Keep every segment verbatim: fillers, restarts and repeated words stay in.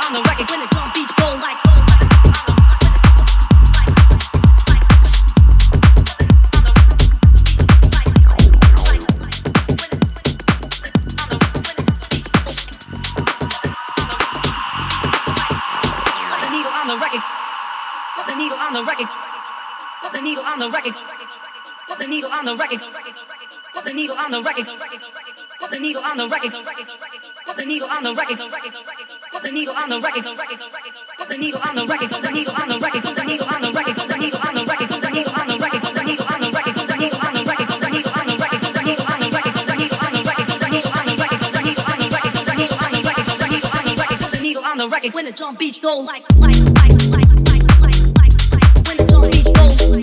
When the drum beats go like like like like like like like like when the drum beats go when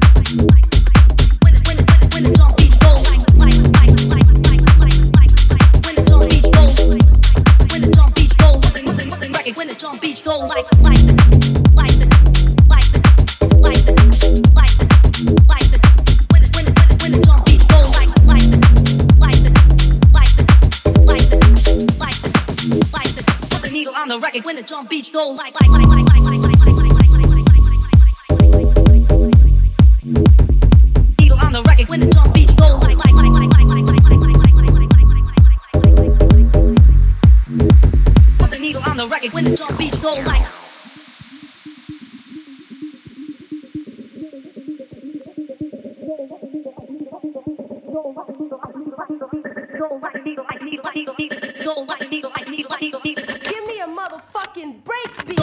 when when the drum beats go like like like like like like like when the drum beats go when the drum beats go when the drum beats go like like like like like like like when when when the drum beats go like like like like like like like put the needle on the record when the drum beats go like like like like like like like like needle on the record when the drum beats go like like like like like like like put the needle on the record when the drum beats go like Give me a motherfucking breakbeat.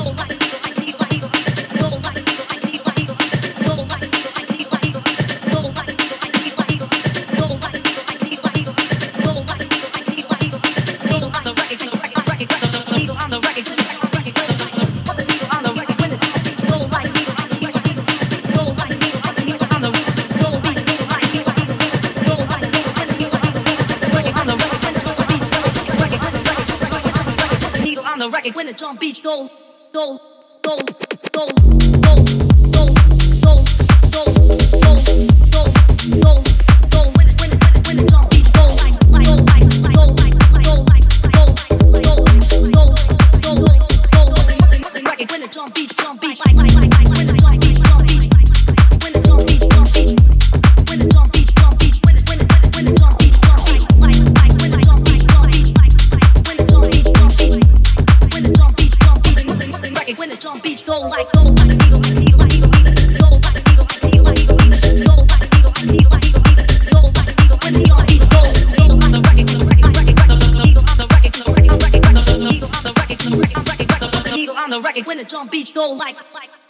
When the drum beats go, go, go, go, go, go, go, go, go, go, go, go. When the when the when the drum beats go like like like like go like go like go go go go go. When the drum beats, drum beats like like like like when the drum beats, drum beats when the drum beats, drum beats when the drum beats, drum beats when the when the when the drum beats, drum beats like like when the drum beats, drum beats like like when the drum beats, drum beats. When the drum beats, drum beats, when the drum beats go like go like the needle, like the needle, like the needle, go like the needle, like the needle, like the needle, go like the needle, like the needle, like the needle, go like the needle. When the drum beats go, needle on the record, record, record, needle on the record, record, record, needle on the record, record, record, needle on the record. When the drum beats go like like.